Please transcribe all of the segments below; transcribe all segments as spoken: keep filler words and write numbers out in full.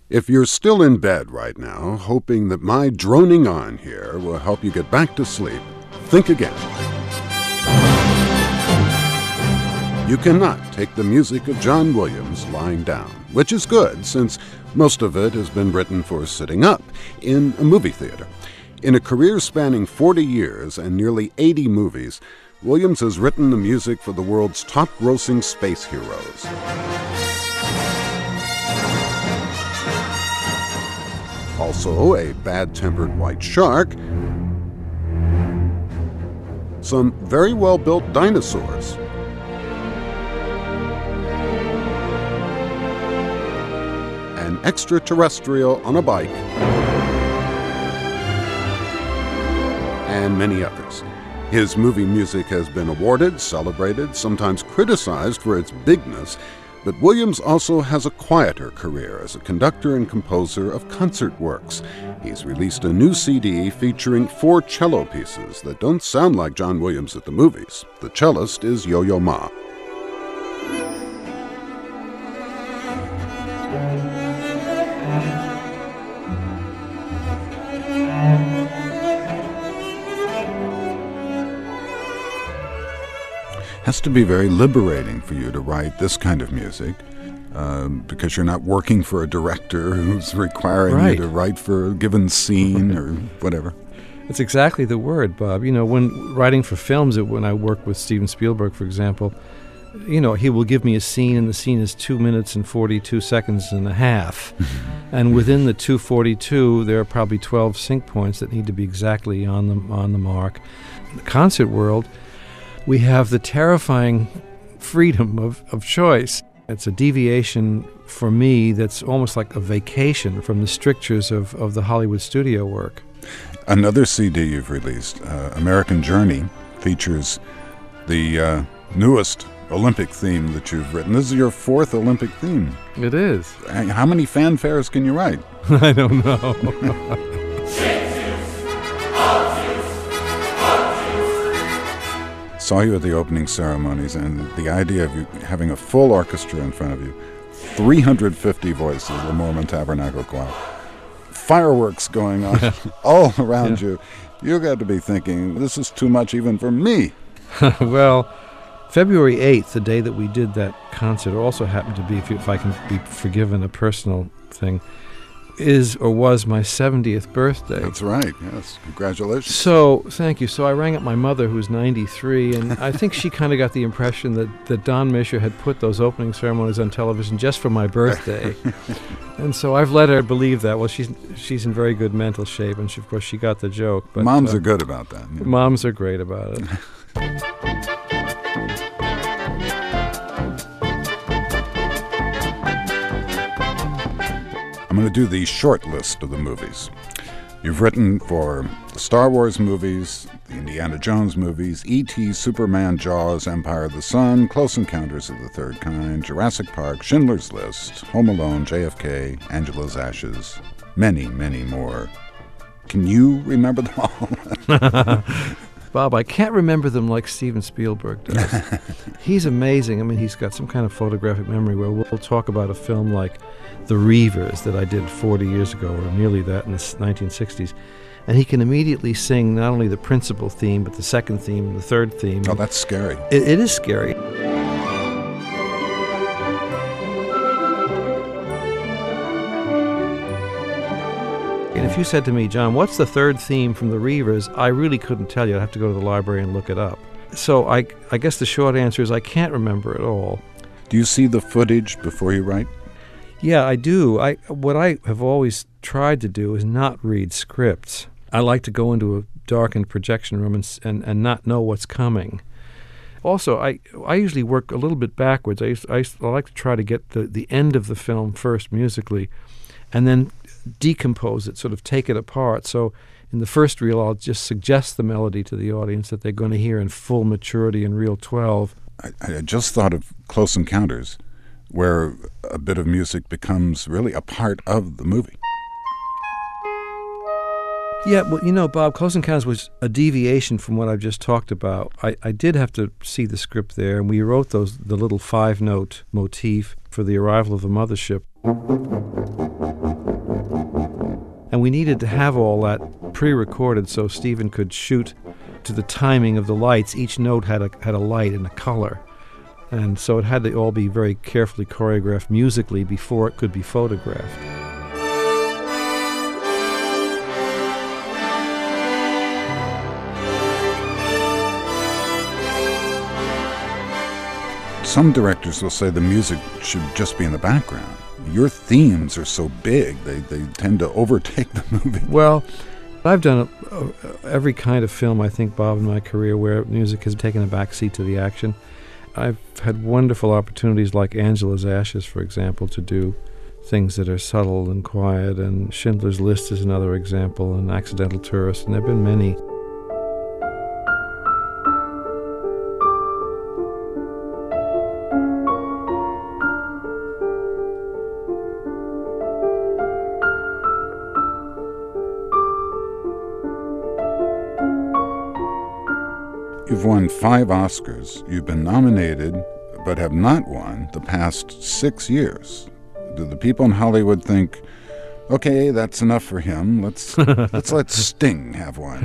If you're still in bed right now, hoping that my droning on here will help you get back to sleep, think again. You cannot take the music of John Williams lying down, which is good since most of it has been written for sitting up in a movie theater. In a career spanning forty years and nearly eighty movies, Williams has written the music for the world's top-grossing space heroes. Also, a bad-tempered white shark, some very well-built dinosaurs, an extraterrestrial on a bike, and many others. His movie music has been awarded, celebrated, sometimes criticized for its bigness, but Williams also has a quieter career as a conductor and composer of concert works. He's released a new C D featuring four cello pieces that don't sound like John Williams at the movies. The cellist is Yo-Yo Ma. Has to be very liberating for you to write this kind of music um, because you're not working for a director who's requiring right. you to write for a given scene or whatever. It's exactly the word, Bob. You know, when writing for films, when I work with Steven Spielberg, for example, you know, he will give me a scene, and the scene is two minutes and forty-two seconds and a half. And within the two forty-two, there are probably twelve sync points that need to be exactly on the, on the mark. In the concert world, we have the terrifying freedom of, of choice. It's a deviation for me that's almost like a vacation from the strictures of, of the Hollywood studio work. Another C D you've released, uh, American Journey, features the uh, newest Olympic theme that you've written. This is your fourth Olympic theme. It is. How many fanfares can you write? I don't know. Saw you at the opening ceremonies, and the idea of you having a full orchestra in front of you, three hundred fifty voices, the Mormon Tabernacle Choir, fireworks going on all around yeah. you. You got to be thinking, this is too much even for me. Well, February eighth, the day that we did that concert, also happened to be, if, you, if I can be forgiven a personal thing, is or was my seventieth birthday. That's right, yes. Congratulations. So, thank you. So I rang up my mother, who's ninety-three, and I think she kind of got the impression that, that Don Mischer had put those opening ceremonies on television just for my birthday. And so I've let her believe that. Well, she's she's in very good mental shape, and she, of course she got the joke. But Moms uh, are good about that. Yeah. Moms are great about it. I'm going to do the short list of the movies. You've written for the Star Wars movies, the Indiana Jones movies, E T, Superman, Jaws, Empire of the Sun, Close Encounters of the Third Kind, Jurassic Park, Schindler's List, Home Alone, J F K, Angela's Ashes, many, many more. Can you remember them all? Bob, I can't remember them like Steven Spielberg does. He's amazing. I mean, he's got some kind of photographic memory where we'll talk about a film like The Reavers that I did forty years ago, or nearly that, in the nineteen sixties. And he can immediately sing not only the principal theme, but the second theme, the third theme. Oh, that's scary. It, it is scary. And if you said to me, John, what's the third theme from The Reavers? I really couldn't tell you. I'd have to go to the library and look it up. So I, I guess the short answer is I can't remember it all. Do you see the footage before you write? Yeah, I do. I what I have always tried to do is not read scripts. I like to go into a darkened projection room and and, and not know what's coming. Also, I I usually work a little bit backwards. I used, I, used, I like to try to get the, the end of the film first musically, and then decompose it, sort of take it apart. So in the first reel, I'll just suggest the melody to the audience that they're going to hear in full maturity in reel twelve. I, I just thought of Close Encounters, where a bit of music becomes really a part of the movie. Yeah, well, you know, Bob, Close Encounters was a deviation from what I've just talked about. I, I did have to see the script there, and we wrote those the little five-note motif for the arrival of the mothership. And we needed to have all that pre-recorded so Stephen could shoot to the timing of the lights. Each note had a, had a light and a color. And so it had to all be very carefully choreographed musically before it could be photographed. Some directors will say the music should just be in the background. Your themes are so big, they, they tend to overtake the movie. Well, I've done a, a, every kind of film, I think, Bob, in my career where music has taken a backseat to the action. I've had wonderful opportunities like Angela's Ashes, for example, to do things that are subtle and quiet, and Schindler's List is another example, and Accidental Tourist, and there have been many. You've won five Oscars. You've been nominated, but have not won the past six years. Do the people in Hollywood think, okay, that's enough for him. Let's let's let Sting have one?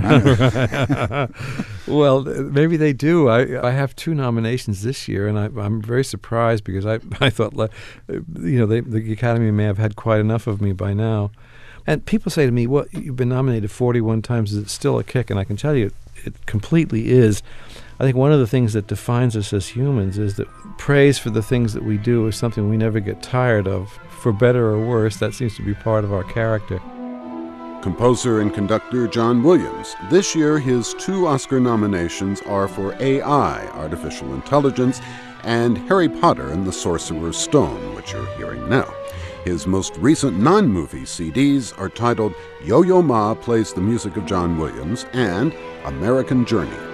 Well, maybe they do. I I have two nominations this year, and I, I'm very surprised because I I thought, you know, they, the Academy may have had quite enough of me by now. And people say to me, well, you've been nominated forty-one times. Is it still a kick? And I can tell you, it completely is. I think one of the things that defines us as humans is that praise for the things that we do is something we never get tired of. For better or worse, that seems to be part of our character. Composer and conductor John Williams. This year, his two Oscar nominations are for A I, Artificial Intelligence, and Harry Potter and the Sorcerer's Stone, which you're hearing now. His most recent non-movie C Ds are titled Yo-Yo Ma Plays the Music of John Williams and American Journey.